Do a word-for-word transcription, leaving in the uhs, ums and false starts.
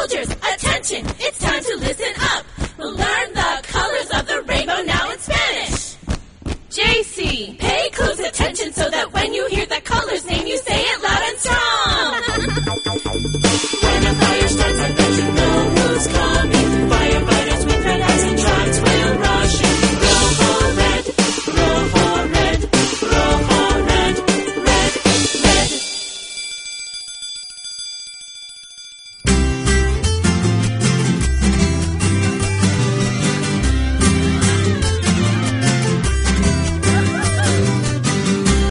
soldiers, attention, it's time to listen up. We'll learn the colors of the rainbow now in Spanish. J C, pay close attention so that